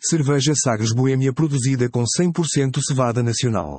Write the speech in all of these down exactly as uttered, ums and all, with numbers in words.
Cerveja Sagres Boêmia produzida com cem por cento cevada nacional.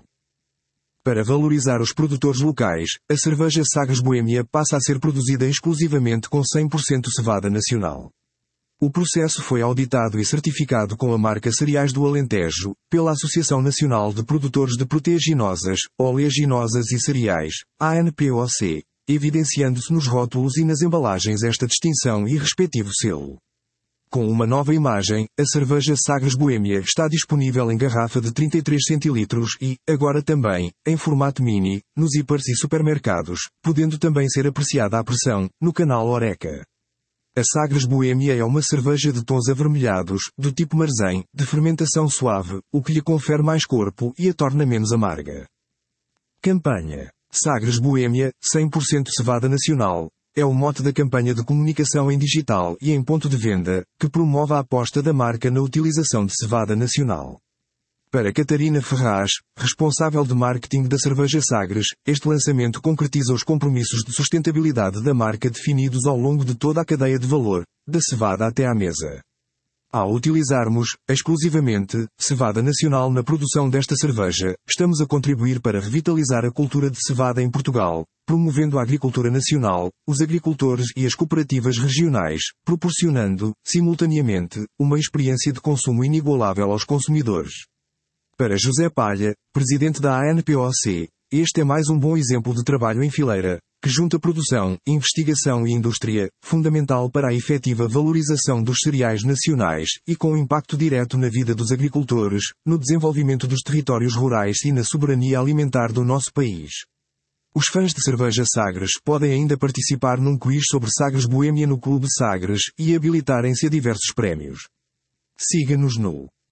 Para valorizar os produtores locais, a cerveja Sagres Boêmia passa a ser produzida exclusivamente com cem por cento cevada nacional. O processo foi auditado e certificado com a marca Cereais do Alentejo, pela Associação Nacional de Produtores de Proteaginosas, Oleaginosas e Cereais, A N P O C, evidenciando-se nos rótulos e nas embalagens esta distinção e respectivo selo. Com uma nova imagem, a cerveja Sagres Boêmia está disponível em garrafa de trinta e três centilitros e, agora também, em formato mini, nos hipers e supermercados, podendo também ser apreciada à pressão, no canal Horeca. A Sagres Boêmia é uma cerveja de tons avermelhados, do tipo Marzém, de fermentação suave, o que lhe confere mais corpo e a torna menos amarga. Campanha. Sagres Boêmia, cem por cento cevada nacional, é o mote da campanha de comunicação em digital e em ponto de venda, que promove a aposta da marca na utilização de cevada nacional. Para Catarina Ferraz, responsável de marketing da cerveja Sagres, este lançamento concretiza os compromissos de sustentabilidade da marca definidos ao longo de toda a cadeia de valor, da cevada até à mesa. Ao utilizarmos, exclusivamente, cevada nacional na produção desta cerveja, estamos a contribuir para revitalizar a cultura de cevada em Portugal, promovendo a agricultura nacional, os agricultores e as cooperativas regionais, proporcionando, simultaneamente, uma experiência de consumo inigualável aos consumidores. Para José Palha, presidente da A N P O C, este é mais um bom exemplo de trabalho em fileira, que junta produção, investigação e indústria, fundamental para a efetiva valorização dos cereais nacionais e com impacto direto na vida dos agricultores, no desenvolvimento dos territórios rurais e na soberania alimentar do nosso país. Os fãs de cerveja Sagres podem ainda participar num quiz sobre Sagres Boêmia no Clube Sagres e habilitarem-se a diversos prémios. Siga-nos no